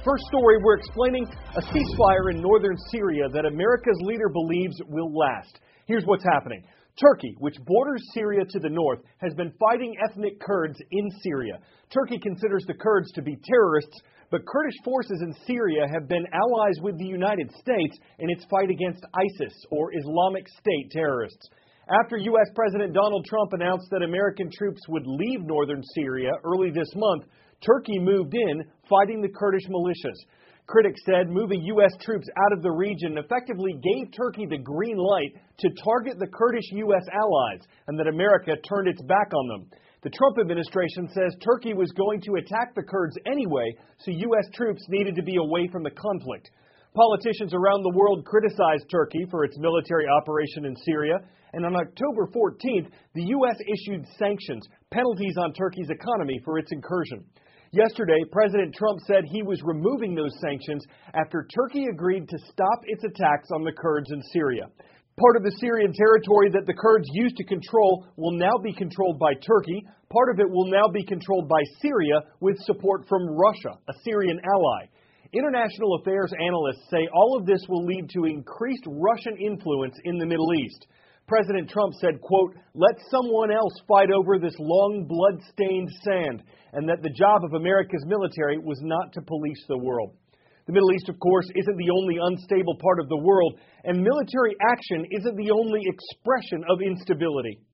First story, we're explaining a ceasefire in northern Syria that America's leader believes will last. Here's what's happening. Turkey, which borders Syria to the north, has been fighting ethnic Kurds in Syria. Turkey considers the Kurds to be terrorists, but Kurdish forces in Syria have been allies with the United States in its fight against ISIS, or Islamic State terrorists. After U.S. President Donald Trump announced that American troops would leave northern Syria early this month, Turkey moved in, fighting the Kurdish militias. Critics said moving U.S. troops out of the region effectively gave Turkey the green light to target the Kurdish U.S. allies, and that America turned its back on them. The Trump administration says Turkey was going to attack the Kurds anyway, so U.S. troops needed to be away from the conflict. Politicians around the world criticized Turkey for its military operation in Syria, and on October 14th, the U.S. issued sanctions, penalties on Turkey's economy for its incursion. Yesterday, President Trump said he was removing those sanctions after Turkey agreed to stop its attacks on the Kurds in Syria. Part of the Syrian territory that the Kurds used to control will now be controlled by Turkey. Part of it will now be controlled by Syria with support from Russia, a Syrian ally. International affairs analysts say all of this will lead to increased Russian influence in the Middle East. President Trump said, quote, "Let someone else fight over this long blood-stained sand," and that the job of America's military was not to police the world. The Middle East, of course, isn't the only unstable part of the world, and military action isn't the only expression of instability.